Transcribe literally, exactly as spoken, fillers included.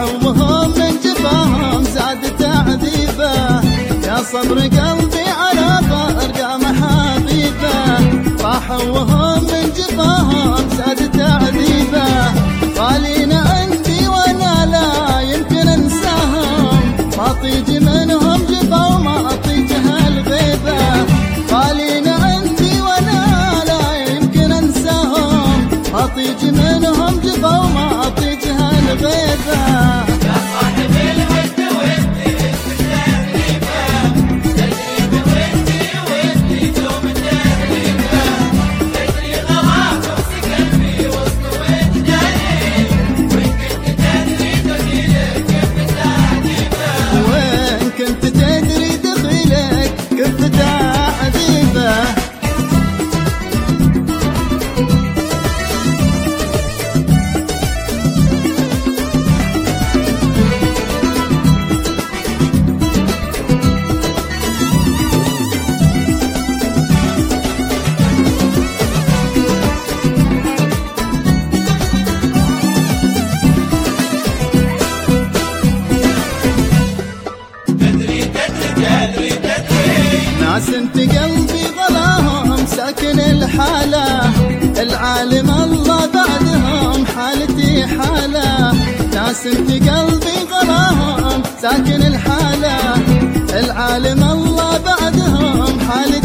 وهم من جفاهم زاد تعذيبه. يا صبر قلبي على فارقام حبيبه، راحوا وهم من جفاهم زاد تعذيبه. غالين عندي وانا لا يمكن انساهم، ما طيج منهم جفا وما اطيج هالغيبه. غالين عندي وانا لا يمكن انساهم، ما طيج منهم جفا وما اطيج هالغيبه. ناس انت قلبي غلاهم ساكن الحالة، العالم الله بعدهم حالتي حالة. ناس انت قلبي غلاهم ساكن الحالة، العالم الله بعدهم حالتي